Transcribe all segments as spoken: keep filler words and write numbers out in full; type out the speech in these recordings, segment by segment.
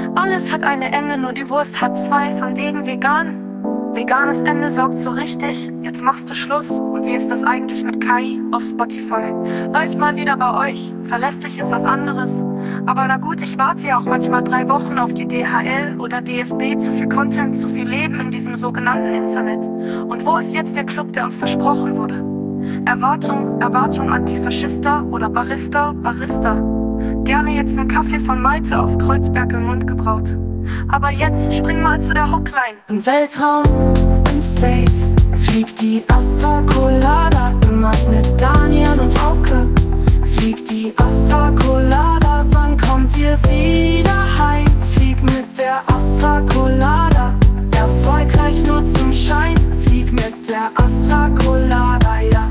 Alles hat ein Ende, nur die Wurst hat zwei, von wegen vegan. Veganes Ende sorgt so richtig, jetzt machst du Schluss. Und wie ist das eigentlich mit K I auf Spotify? Läuft mal wieder bei euch, verlässlich ist was anderes. Aber na gut, ich warte ja auch manchmal drei Wochen auf die D H L oder D F B. Zu viel Content, zu viel Leben in diesem sogenannten Internet. Und wo ist jetzt der Club, der uns versprochen wurde? Erwartung, Erwartung, Antifaschista oder Barista, Barista. Gerne jetzt einen Kaffee von Malte aus Kreuzberg im Mund gebraut. Aber jetzt spring mal zu der Hookline. Im Weltraum, im Space, fliegt die Astra Colada. Immer mit Daniel und Hauke. Fliegt die Astra Colada, wann kommt ihr wieder heim? Flieg mit der Astra Colada, erfolgreich nur zum Schein. Flieg mit der Astra Colada, ja.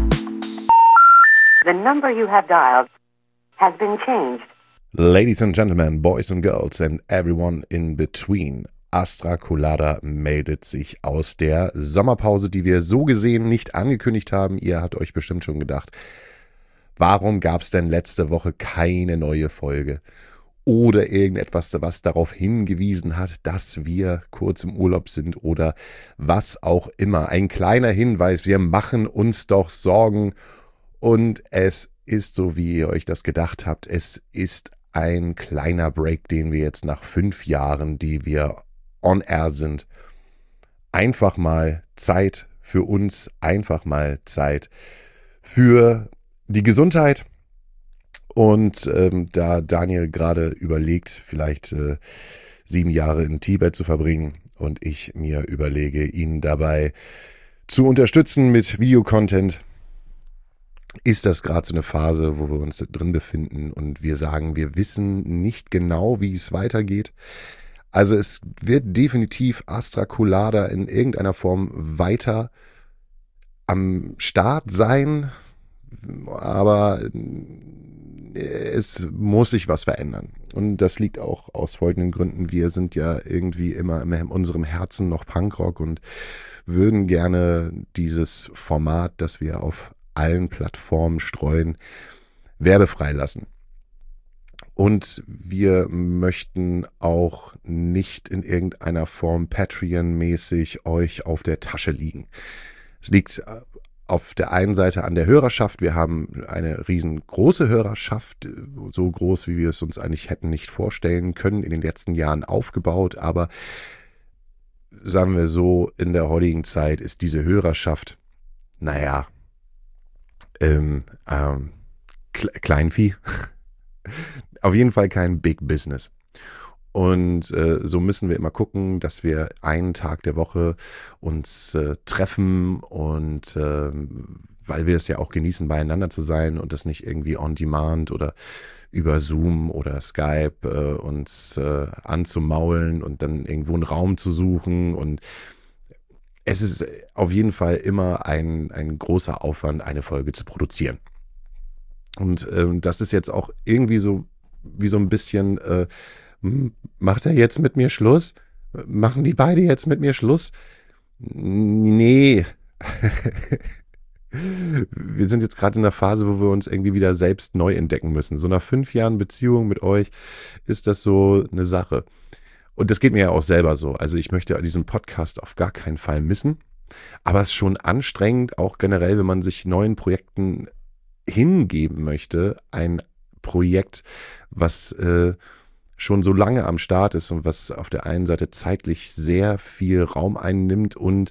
The number you have dialed has been changed. Ladies and gentlemen, boys and girls and everyone in between. Astra Colada meldet sich aus der Sommerpause, die wir so gesehen nicht angekündigt haben. Ihr habt euch bestimmt schon gedacht, warum gab es denn letzte Woche keine neue Folge? Oder irgendetwas, was darauf hingewiesen hat, dass wir kurz im Urlaub sind oder was auch immer. Ein kleiner Hinweis, wir machen uns doch Sorgen und es ist so, wie ihr euch das gedacht habt. Es ist ein kleiner Break, den wir jetzt nach fünf Jahren, die wir on air sind, einfach mal Zeit für uns, einfach mal Zeit für die Gesundheit. Und ähm, da Daniel gerade überlegt, vielleicht äh, sieben Jahre in Tibet zu verbringen und ich mir überlege, ihn dabei zu unterstützen mit Videocontent, ist das gerade so eine Phase, wo wir uns drin befinden und wir sagen, wir wissen nicht genau, wie es weitergeht. Also es wird definitiv Astra Colada in irgendeiner Form weiter am Start sein, aber es muss sich was verändern. Und das liegt auch aus folgenden Gründen. Wir sind ja irgendwie immer in unserem Herzen noch Punkrock und würden gerne dieses Format, das wir auf allen Plattformen streuen, werbefrei lassen. Und wir möchten auch nicht in irgendeiner Form Patreon-mäßig euch auf der Tasche liegen. Es liegt auf der einen Seite an der Hörerschaft. Wir haben eine riesengroße Hörerschaft, so groß, wie wir es uns eigentlich hätten nicht vorstellen können, in den letzten Jahren aufgebaut. Aber sagen wir so, in der heutigen Zeit ist diese Hörerschaft, naja, Ähm, ähm, Kleinvieh. Auf jeden Fall kein Big Business. Und äh, so müssen wir immer gucken, dass wir einen Tag der Woche uns äh, treffen und äh, weil wir es ja auch genießen, beieinander zu sein und das nicht irgendwie on demand oder über Zoom oder Skype äh, uns äh, anzumaulen und dann irgendwo einen Raum zu suchen. Und es ist auf jeden Fall immer ein, ein großer Aufwand, eine Folge zu produzieren. Und ähm, das ist jetzt auch irgendwie so wie so ein bisschen, äh, macht er jetzt mit mir Schluss? Machen die beide jetzt mit mir Schluss? Nee. Wir sind jetzt gerade in einer Phase, wo wir uns irgendwie wieder selbst neu entdecken müssen. So nach fünf Jahren Beziehung mit euch ist das so eine Sache. Und das geht mir ja auch selber so. Also ich möchte diesen Podcast auf gar keinen Fall missen. Aber es ist schon anstrengend, auch generell, wenn man sich neuen Projekten hingeben möchte. Ein Projekt, was äh, schon so lange am Start ist und was auf der einen Seite zeitlich sehr viel Raum einnimmt und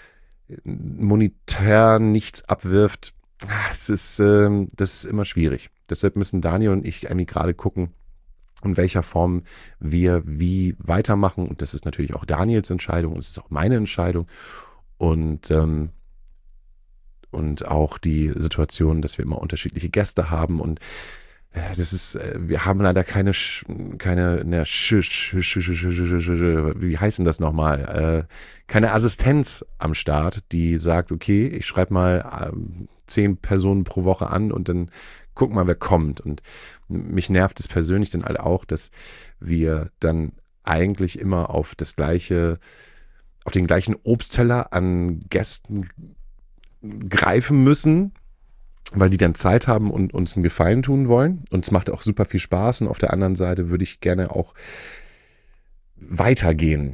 monetär nichts abwirft. Das ist, äh, das ist immer schwierig. Deshalb müssen Daniel und ich irgendwie gerade gucken, in welcher Form wir wie weitermachen. Und das ist natürlich auch Daniels Entscheidung und es ist auch meine Entscheidung. Und, ähm, und auch die Situation, dass wir immer unterschiedliche Gäste haben. Und äh, das ist, äh, wir haben leider keine, keine, ne, sch, sch, sch, sch, sch, sch, wie heißen das nochmal? Äh, keine Assistenz am Start, die sagt, okay, ich schreibe mal ähm, zehn Personen pro Woche an und dann guck mal, wer kommt. Und mich nervt es persönlich dann halt auch, dass wir dann eigentlich immer auf das gleiche, auf den gleichen Obstteller an Gästen greifen müssen, weil die dann Zeit haben und uns einen Gefallen tun wollen. Und es macht auch super viel Spaß. Und auf der anderen Seite würde ich gerne auch weitergehen.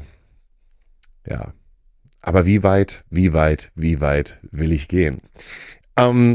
Ja, aber wie weit, wie weit, wie weit will ich gehen? Ähm,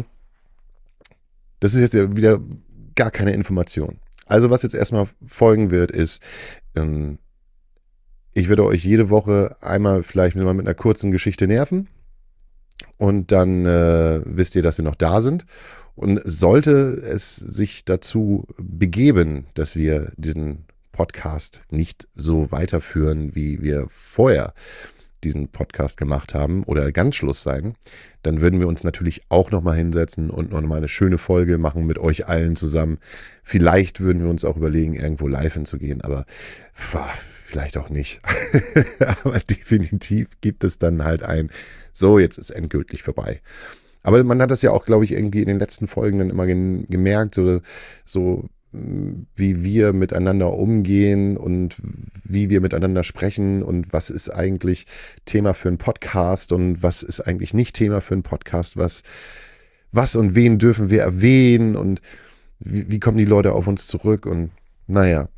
das ist jetzt ja wieder gar keine Information. Also was jetzt erstmal folgen wird, ist, ähm, ich werde euch jede Woche einmal vielleicht mal mit einer kurzen Geschichte nerven und dann äh, wisst ihr, dass wir noch da sind. Und sollte es sich dazu begeben, dass wir diesen Podcast nicht so weiterführen, wie wir vorher diesen Podcast gemacht haben oder ganz Schluss sein, dann würden wir uns natürlich auch nochmal hinsetzen und noch mal eine schöne Folge machen mit euch allen zusammen. Vielleicht würden wir uns auch überlegen, irgendwo live hinzugehen, aber vielleicht auch nicht. Aber definitiv gibt es dann halt ein, so, jetzt ist endgültig vorbei. Aber man hat das ja auch, glaube ich, irgendwie in den letzten Folgen dann immer gemerkt, so, so wie wir miteinander umgehen und wie wir miteinander sprechen und was ist eigentlich Thema für einen Podcast und was ist eigentlich nicht Thema für einen Podcast, was, was und wen dürfen wir erwähnen und wie, wie kommen die Leute auf uns zurück und naja,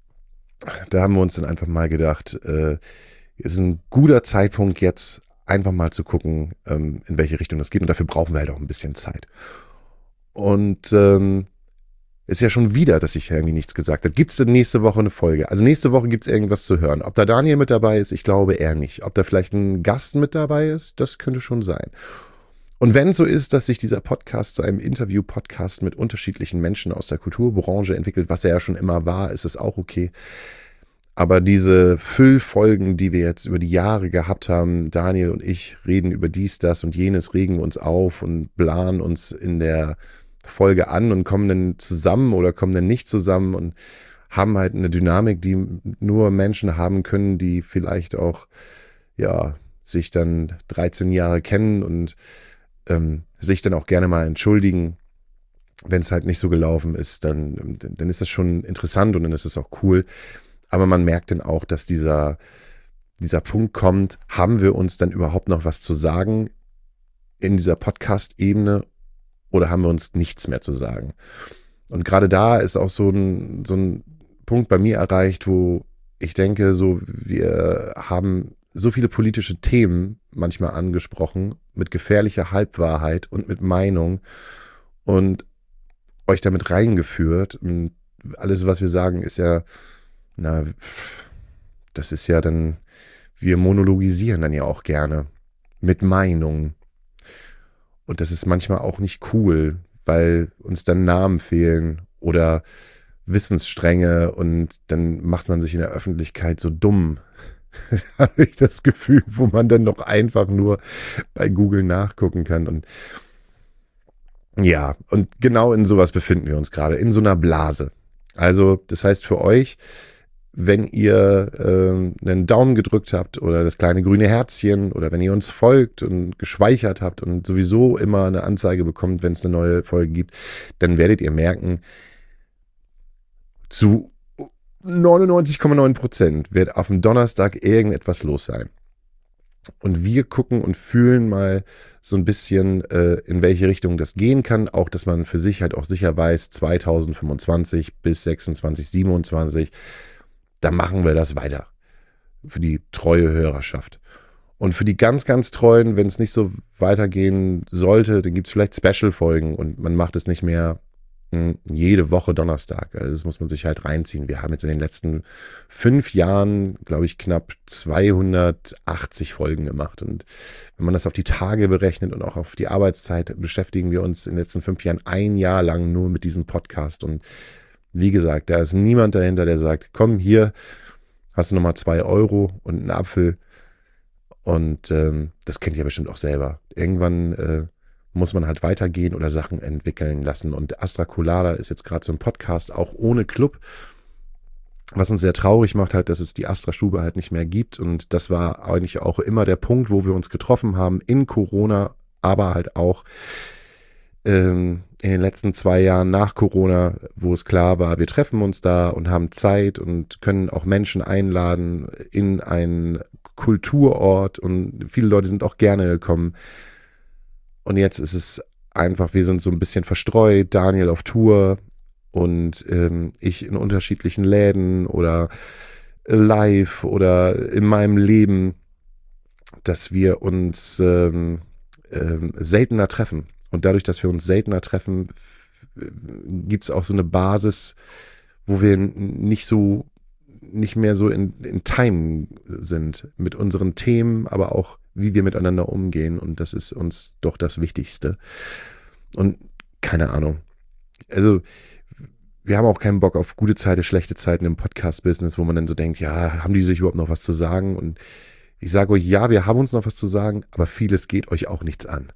da haben wir uns dann einfach mal gedacht, äh, ist ein guter Zeitpunkt jetzt einfach mal zu gucken, ähm, in welche Richtung das geht und dafür brauchen wir halt auch ein bisschen Zeit. Und ähm, ist ja schon wieder, dass ich irgendwie nichts gesagt habe. Gibt es denn nächste Woche eine Folge? Also nächste Woche gibt es irgendwas zu hören. Ob da Daniel mit dabei ist, ich glaube eher nicht. Ob da vielleicht ein Gast mit dabei ist, das könnte schon sein. Und wenn es so ist, dass sich dieser Podcast zu einem Interview-Podcast mit unterschiedlichen Menschen aus der Kulturbranche entwickelt, was er ja schon immer war, ist es auch okay. Aber diese Füllfolgen, die wir jetzt über die Jahre gehabt haben, Daniel und ich reden über dies, das und jenes, regen uns auf und planen uns in der Folge an und kommen dann zusammen oder kommen dann nicht zusammen und haben halt eine Dynamik, die nur Menschen haben können, die vielleicht auch, ja, sich dann dreizehn Jahre kennen und ähm, sich dann auch gerne mal entschuldigen, wenn es halt nicht so gelaufen ist, dann, dann ist das schon interessant und dann ist es auch cool. Aber man merkt dann auch, dass dieser, dieser Punkt kommt, haben wir uns dann überhaupt noch was zu sagen in dieser Podcast-Ebene oder haben wir uns nichts mehr zu sagen? Und gerade da ist auch so ein, so ein Punkt bei mir erreicht, wo ich denke, so wir haben so viele politische Themen manchmal angesprochen mit gefährlicher Halbwahrheit und mit Meinung und euch damit reingeführt. Und alles, was wir sagen, ist ja, na, das ist ja dann, wir monologisieren dann ja auch gerne mit Meinung. Und das ist manchmal auch nicht cool, weil uns dann Namen fehlen oder Wissensstränge und dann macht man sich in der Öffentlichkeit so dumm. Habe ich das Gefühl, wo man dann noch einfach nur bei Google nachgucken kann. Und ja, und genau in sowas befinden wir uns gerade, in so einer Blase. Also das heißt für euch, wenn ihr äh, einen Daumen gedrückt habt oder das kleine grüne Herzchen oder wenn ihr uns folgt und gespeichert habt und sowieso immer eine Anzeige bekommt, wenn es eine neue Folge gibt, dann werdet ihr merken, zu neunundneunzig Komma neun Prozent wird auf dem Donnerstag irgendetwas los sein. Und wir gucken und fühlen mal so ein bisschen, äh, in welche Richtung das gehen kann. Auch, dass man für sich halt auch sicher weiß, zwanzig fünfundzwanzig bis sechsundzwanzig, siebenundzwanzig, da machen wir das weiter. Für die treue Hörerschaft. Und für die ganz, ganz Treuen, wenn es nicht so weitergehen sollte, dann gibt es vielleicht Special-Folgen und man macht es nicht mehr mh, jede Woche Donnerstag. Also das muss man sich halt reinziehen. Wir haben jetzt in den letzten fünf Jahren, glaube ich, knapp zweihundertachtzig Folgen gemacht. Und wenn man das auf die Tage berechnet und auch auf die Arbeitszeit, beschäftigen wir uns in den letzten fünf Jahren ein Jahr lang nur mit diesem Podcast. Und wie gesagt, da ist niemand dahinter, der sagt, komm, hier hast du nochmal zwei Euro und einen Apfel. Und ähm, das kennt ihr bestimmt auch selber. Irgendwann äh, muss man halt weitergehen oder Sachen entwickeln lassen. Und Astra Colada ist jetzt gerade so ein Podcast, auch ohne Club. Was uns sehr traurig macht, halt, dass es die Astra-Stube halt nicht mehr gibt. Und das war eigentlich auch immer der Punkt, wo wir uns getroffen haben in Corona, aber halt auch in den letzten zwei Jahren nach Corona, wo es klar war, wir treffen uns da und haben Zeit und können auch Menschen einladen in einen Kulturort und viele Leute sind auch gerne gekommen. Und jetzt ist es einfach, wir sind so ein bisschen verstreut, Daniel auf Tour und ähm, ich in unterschiedlichen Läden oder live oder in meinem Leben, dass wir uns ähm, ähm, seltener treffen. Und dadurch, dass wir uns seltener treffen, gibt es auch so eine Basis, wo wir nicht so, nicht mehr so in, in Time sind mit unseren Themen, aber auch wie wir miteinander umgehen. Und das ist uns doch das Wichtigste. Und keine Ahnung. Also wir haben auch keinen Bock auf gute Zeiten, schlechte Zeiten im Podcast-Business, wo man dann so denkt, ja, haben die sich überhaupt noch was zu sagen? Und ich sage euch, ja, wir haben uns noch was zu sagen, aber vieles geht euch auch nichts an.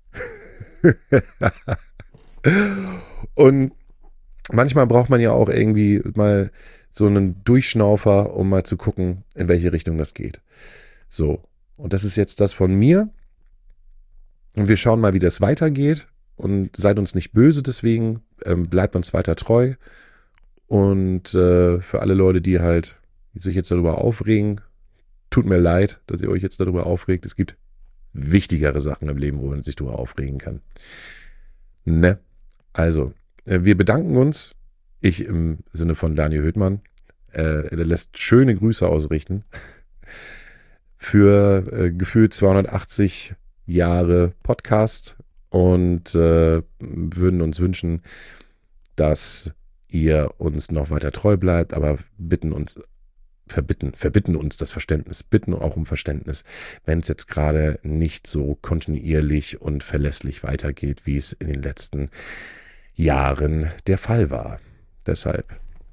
Und manchmal braucht man ja auch irgendwie mal so einen Durchschnaufer, um mal zu gucken, in welche Richtung das geht. So, und das ist jetzt das von mir. Und wir schauen mal, wie das weitergeht. Und seid uns nicht böse deswegen, ähm, bleibt uns weiter treu. Und äh, für alle Leute, die halt sich jetzt darüber aufregen, tut mir leid, dass ihr euch jetzt darüber aufregt. Es gibt wichtigere Sachen im Leben, wo man sich darüber aufregen kann. Ne? Also, äh, wir bedanken uns. Ich im Sinne von Daniel Höhtmann. Äh, er lässt schöne Grüße ausrichten für äh, gefühlt zweihundertachtzig Jahre Podcast und äh, würden uns wünschen, dass ihr uns noch weiter treu bleibt, aber bitten uns, verbitten, verbitten uns das Verständnis, bitten auch um Verständnis, wenn es jetzt gerade nicht so kontinuierlich und verlässlich weitergeht, wie es in den letzten Jahren der Fall war. Deshalb,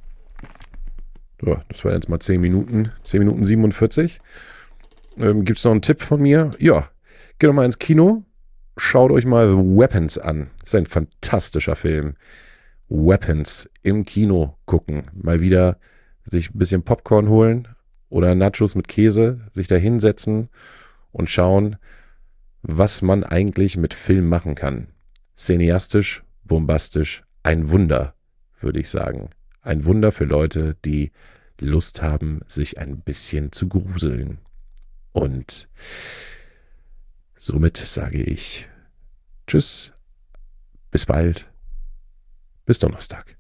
ja, das waren jetzt mal zehn Minuten, zehn Minuten siebenundvierzig. Ähm, Gibt es noch einen Tipp von mir? Ja, geht doch mal ins Kino, schaut euch mal Weapons an. Das ist ein fantastischer Film. Weapons im Kino gucken. Mal wieder sich ein bisschen Popcorn holen oder Nachos mit Käse, sich da hinsetzen und schauen, was man eigentlich mit Film machen kann. Cineastisch, bombastisch, ein Wunder, würde ich sagen. Ein Wunder für Leute, die Lust haben, sich ein bisschen zu gruseln. Und somit sage ich Tschüss, bis bald, bis Donnerstag.